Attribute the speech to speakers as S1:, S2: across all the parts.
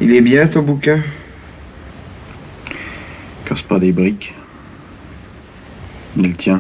S1: Il est bien ton bouquin?
S2: Casse pas des briques. Il tient.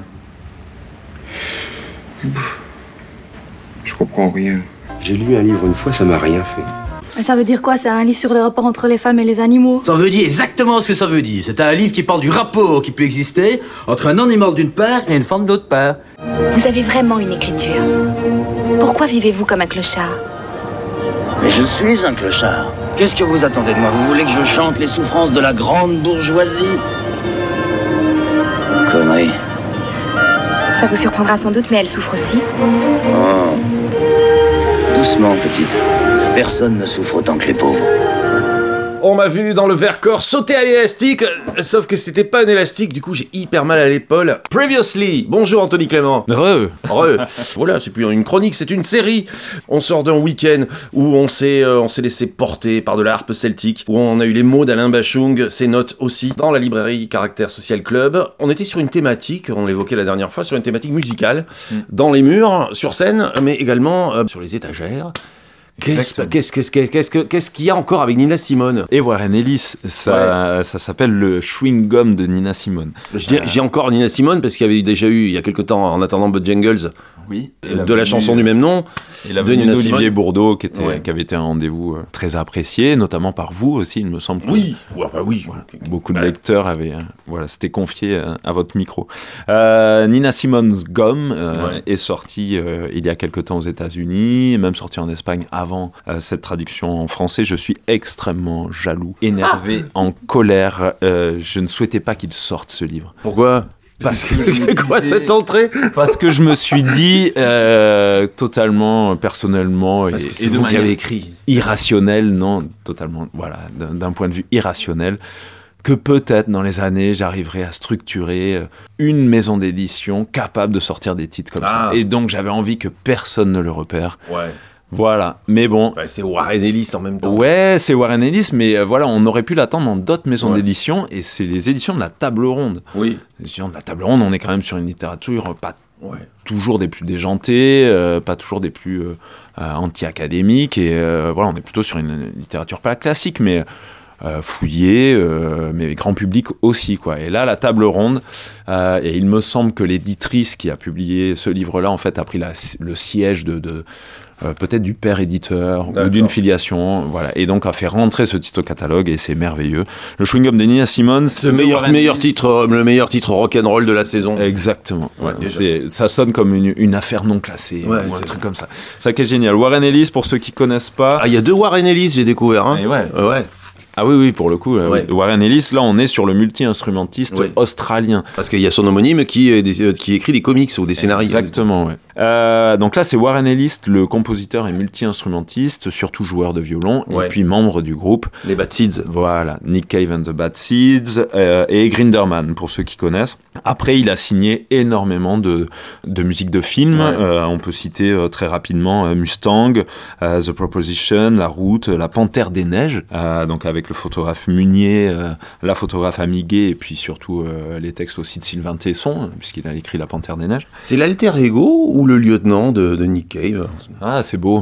S1: Je comprends rien.
S3: J'ai lu un livre une fois, ça m'a rien fait.
S4: Mais ça veut dire quoi? C'est un livre sur les rapports entre les femmes et les animaux?
S5: Ça veut dire exactement ce que ça veut dire. C'est un livre qui parle du rapport qui peut exister entre un animal d'une part et une femme de l'autre part.
S6: Vous avez vraiment une écriture. Pourquoi vivez-vous comme un clochard?
S7: Mais je suis un clochard. Qu'est-ce que vous attendez de moi? Vous voulez que je chante les souffrances de la grande bourgeoisie? Connerie.
S6: Ça vous surprendra sans doute, mais elle souffre aussi.
S7: Oh. Doucement, petite. Personne ne souffre autant que les pauvres.
S8: On m'a vu dans le Vercors sauter à l'élastique, sauf que c'était pas un élastique, du coup j'ai hyper mal à l'épaule. Previously, bonjour Anthony Clément.
S9: Re.
S8: Voilà, c'est plus une chronique, c'est une série. On sort d'un week-end où on s'est laissé porter par de la harpe celtique, où on a eu les mots d'Alain Bachung, ses notes aussi, dans la librairie Caractère Social Club. On était sur une thématique, on l'évoquait la dernière fois, sur une thématique musicale, dans les murs, sur scène, mais également sur les étagères. Qu'est-ce qu'il y a encore avec Nina Simone?
S9: Et Warren Ellis, ça s'appelle le chewing-gum de Nina Simone.
S8: J'ai encore Nina Simone parce qu'il y avait déjà eu, il y a quelque temps, en attendant Bojangles,
S9: oui,
S8: de la chanson du même nom.
S9: Et la venue d'Olivier Bourdeau, qui avait été un rendez-vous très apprécié, notamment par vous aussi, il me semble.
S8: Oui.
S9: Voilà, beaucoup de lecteurs s'étaient confiés à votre micro. Nina Simone's Gum est sorti il y a quelque temps aux États-Unis, même sorti en Espagne avant cette traduction en français. Je suis extrêmement jaloux, énervé, en colère. Je ne souhaitais pas qu'il sorte ce livre.
S8: Pourquoi?
S9: Parce que
S8: c'est quoi cette entrée?
S9: Parce que je me suis dit totalement personnellement
S8: et c'est vous qui avez écrit
S9: irrationnel, non, totalement, voilà, d'un point de vue irrationnel, que peut-être dans les années j'arriverai à structurer une maison d'édition capable de sortir des titres comme ça. Et donc j'avais envie que personne ne le repère.
S8: Ouais.
S9: Voilà, mais bon...
S8: c'est Warren Ellis en même temps.
S9: Ouais, c'est Warren Ellis, mais voilà, on aurait pu l'attendre dans d'autres maisons d'édition, et c'est les éditions de la Table Ronde.
S8: Oui.
S9: Les éditions de la Table Ronde, on est quand même sur une littérature pas toujours des plus déjantées, pas toujours des plus anti-académiques, et voilà, on est plutôt sur une littérature pas classique, mais... fouillé, mais grand public aussi, quoi. Et là, la Table Ronde, et il me semble que l'éditrice qui a publié ce livre-là, en fait, a pris le siège de peut-être du père éditeur ou d'une filiation, voilà, et donc a fait rentrer ce titre au catalogue, et c'est merveilleux. Le chewing-gum de Nina Simone,
S8: c'est le meilleur titre rock'n'roll de la saison.
S9: Exactement. Ça sonne comme une affaire non classée, ou un truc comme ça. Ça qui est génial. Warren Ellis, pour ceux qui connaissent pas.
S8: Il y a 2 Warren Ellis, j'ai découvert. Hein.
S9: Ouais. Ah oui, pour le coup, Warren Ellis, là, on est sur le multi-instrumentiste australien.
S8: Parce qu'il y a son homonyme qui écrit des comics ou des scénarios.
S9: Exactement, ouais. Donc là, c'est Warren Ellis, le compositeur et multi-instrumentiste, surtout joueur de violon, et puis membre du groupe.
S8: Les Bad Seeds.
S9: Voilà, Nick Cave and the Bad Seeds, et Grinderman, pour ceux qui connaissent. Après, il a signé énormément de musique de film. On peut citer très rapidement Mustang, The Proposition, La Route, La Panthère des Neiges, donc avec le photographe Munier, la photographe Amiguet, et puis surtout les textes aussi de Sylvain Tesson, puisqu'il a écrit La Panthère des Neiges.
S8: C'est l'alter ego ou le lieutenant de Nick Cave?
S9: Ah, c'est beau.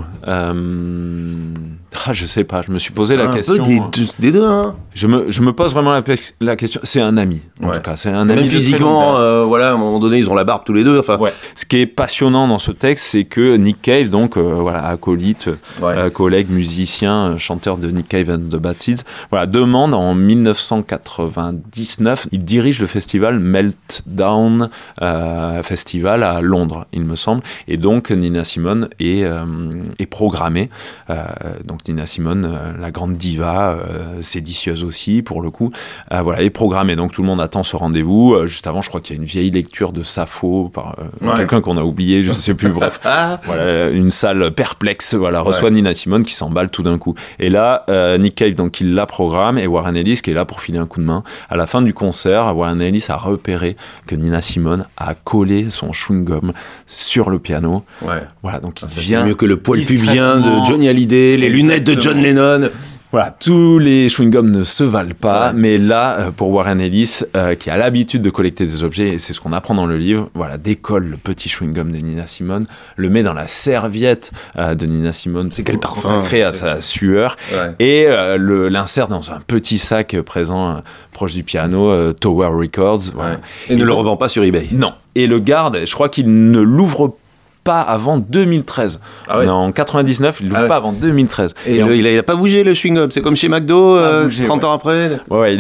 S9: Je sais pas, je me suis posé la question.
S8: Un peu des deux, hein.
S9: Je me pose vraiment la question. C'est un ami, en tout cas. C'est un ami.
S8: Même physiquement, à un moment donné, ils ont la barbe tous les deux. Enfin.
S9: Ce qui est passionnant dans ce texte, c'est que Nick Cave, donc acolyte, collègue, musicien, chanteur de Nick Cave and the Bad Seeds, demande en 1999, il dirige le festival Meltdown Festival à Londres, il me semble, et donc Nina Simone est programmée. Donc Nina Simone, la grande diva, séditieuse aussi pour le coup, est programmée. Donc tout le monde attend ce rendez-vous. Juste avant, je crois qu'il y a une vieille lecture de Sappho par quelqu'un qu'on a oublié, je ne sais plus. Bref, une salle perplexe. Reçoit Nina Simone qui s'emballe tout d'un coup. Et là, Nick Cave, donc il la programme, et Warren Ellis qui est là pour filer un coup de main. À la fin du concert, Warren Ellis a repéré que Nina Simone a collé son chewing-gum sur le piano. Voilà, donc il vient
S8: mieux que le poil pubien de Johnny Hallyday, les lunettes de John Lennon.
S9: Voilà, tous les chewing-gums ne se valent pas, mais là, pour Warren Ellis, qui a l'habitude de collecter des objets, et c'est ce qu'on apprend dans le livre, voilà, décolle le petit chewing-gum de Nina Simone, le met dans la serviette de Nina Simone,
S2: c'est quel parfum,
S9: consacré à sa sueur, et l'insère dans un petit sac présent proche du piano, Tower Records. Voilà.
S2: Et ne le revend pas sur eBay.
S9: Non. Et le garde, je crois qu'il ne l'ouvre pas avant 2013.
S2: Ah ouais.
S9: En 99, il l'ouvre pas avant 2013.
S2: Et il a pas bougé le chewing-gum, c'est comme chez McDo, 30 ans après.
S9: Ouais,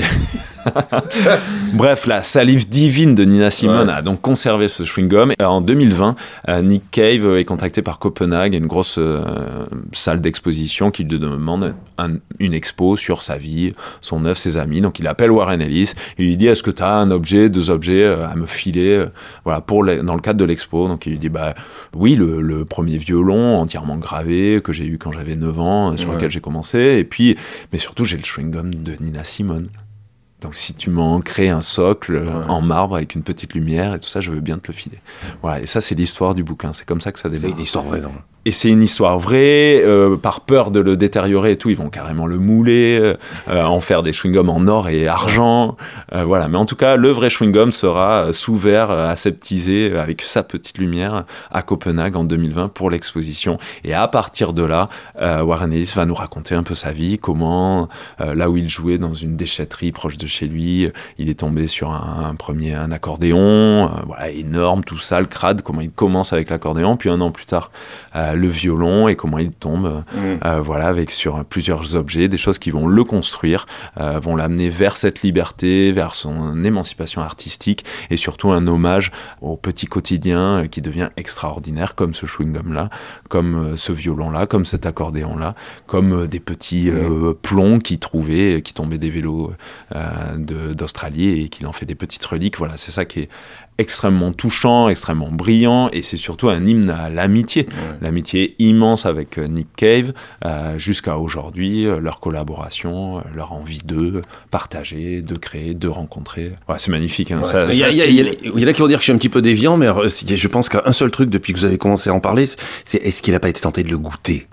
S9: Bref, la salive divine de Nina Simone a donc conservé ce chewing-gum. Et en 2020, Nick Cave est contacté par Copenhague, une grosse salle d'exposition qui lui demande une expo sur sa vie, son œuvre, ses amis. Donc il appelle Warren Ellis et lui dit: est-ce que tu as un objet, 2 objets à me filer voilà, dans le cadre de l'expo? Donc il lui dit: oui, le premier violon entièrement gravé que j'ai eu quand j'avais 9 ans, sur lequel j'ai commencé. Et puis, mais surtout, j'ai le chewing-gum de Nina Simone. Donc si tu m'en crées un socle en marbre avec une petite lumière et tout ça, je veux bien te le filer. Voilà, et ça c'est l'histoire du bouquin, c'est comme ça que ça démarre.
S2: C'est une histoire vraie, non ?
S9: Et c'est une histoire vraie, par peur de le détériorer et tout, ils vont carrément le mouler, en faire des chewing-gums en or et argent, voilà. Mais en tout cas, le vrai chewing-gum sera sous verre, aseptisé, avec sa petite lumière, à Copenhague en 2020 pour l'exposition. Et à partir de là, Warren Ellis va nous raconter un peu sa vie, comment, là où il jouait dans une déchetterie proche de chez lui, il est tombé sur un accordéon, voilà, énorme, tout sale, crade, comment il commence avec l'accordéon, puis 1 an plus tard, le violon, et comment il tombe voilà, avec sur plusieurs objets, des choses qui vont le construire, vont l'amener vers cette liberté, vers son émancipation artistique, et surtout un hommage au petit quotidien qui devient extraordinaire, comme ce chewing-gum-là, comme ce violon-là, comme cet accordéon-là, comme des petits plombs qu'il trouvait, qui tombaient des vélos d'Australie, et qu'il en fait des petites reliques. Voilà, c'est ça qui est extrêmement touchant, extrêmement brillant, et c'est surtout un hymne à l'amitié. L'amitié immense avec Nick Cave, jusqu'à aujourd'hui, leur collaboration, leur envie de partager, de créer, de rencontrer. Ouais, c'est magnifique. Hein.
S2: Il y en a qui vont dire que je suis un petit peu déviant, mais je pense qu'un seul truc depuis que vous avez commencé à en parler, c'est est-ce qu'il n'a pas été tenté de le goûter?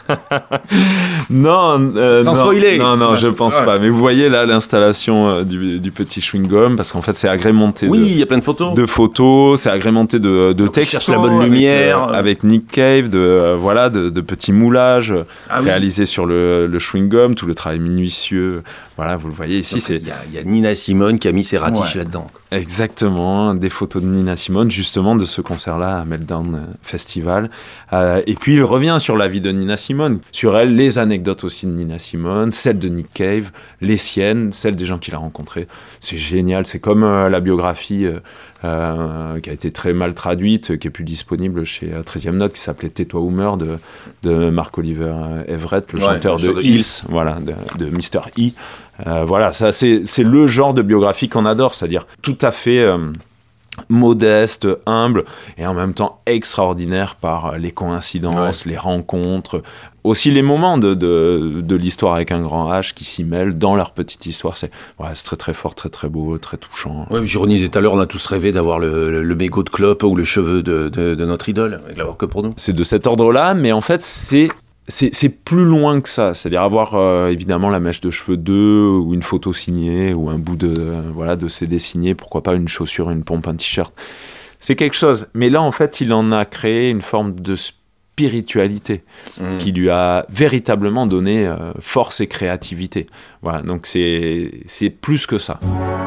S9: Non,
S2: sans spoiler.
S9: Non, je pense pas. Mais vous voyez là l'installation du petit chewing-gum, parce qu'en fait c'est agrémenté
S2: il y a plein de photos.
S9: C'est agrémenté de textos,
S2: la bonne lumière,
S9: avec Nick Cave, de petits moulages réalisés sur le chewing-gum, tout le travail minutieux. Voilà, vous le voyez ici.
S2: Il y a Nina Simone qui a mis ses ratiches là-dedans.
S9: Exactement, des photos de Nina Simone, justement, de ce concert-là à Meltdown Festival. Et puis il revient sur la vie de Nina Simone, sur elle, les anecdotes aussi de Nina Simone, celles de Nick Cave, les siennes, celles des gens qu'il a rencontrés. C'est génial, c'est comme la biographie qui a été très mal traduite, qui est plus disponible chez 13e Note, qui s'appelait Tais-toi ou meurs, de Mark Oliver Everett, le chanteur de Hills, voilà, de Mr. E. Voilà, ça c'est le genre de biographie qu'on adore, c'est-à-dire tout à fait modeste, humble, et en même temps extraordinaire par les coïncidences, les rencontres, aussi les moments de l'histoire avec un grand H qui s'y mêlent dans leur petite histoire. C'est très très fort, très très beau, très touchant.
S2: Ouais, j'ironisais tout à l'heure, on a tous rêvé d'avoir le mégot de clope ou le cheveu de notre idole, et de l'avoir que pour nous.
S9: C'est de cet ordre-là, mais en fait c'est plus loin que ça, c'est-à-dire avoir évidemment la mèche de cheveux d'eux, ou une photo signée, ou un bout de CD signé, pourquoi pas une chaussure, une pompe, un t-shirt. C'est quelque chose, mais là en fait il en a créé une forme de spiritualité qui lui a véritablement donné force et créativité. Voilà, donc c'est plus que ça.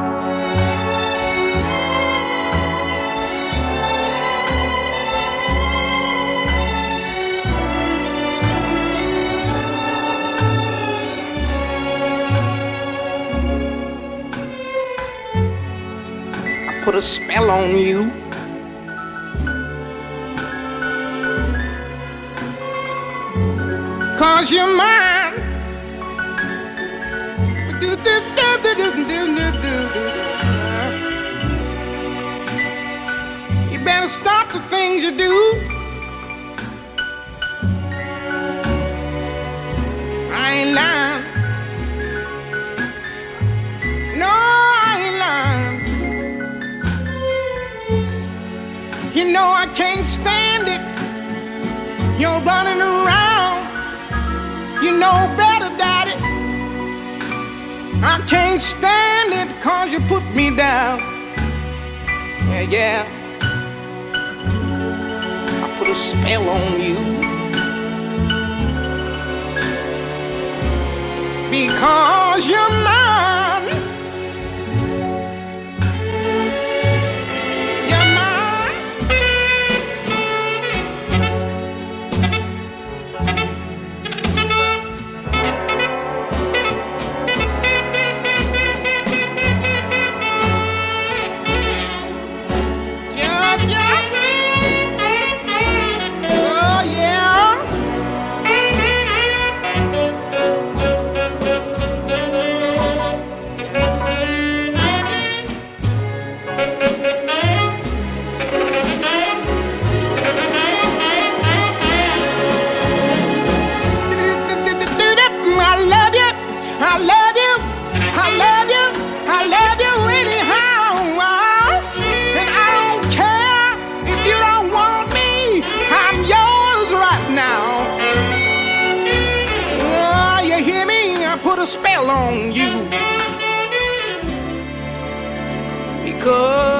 S10: Put a spell on you. Cause you're mine. You better stop the things you do. I ain't lying. No, I ain't lying. You know I can't stand it. You're running around. You know better, Daddy. I can't stand it 'cause you put me down. Yeah, yeah. I put a spell on you. Because you're mine. You're mine. Yeah, yeah. Oh, yeah. I love you, I love you, I love you, I love you anyhow. And I don't care if you don't want me, I'm yours right now. Oh, you hear me? I put a spell on you. Because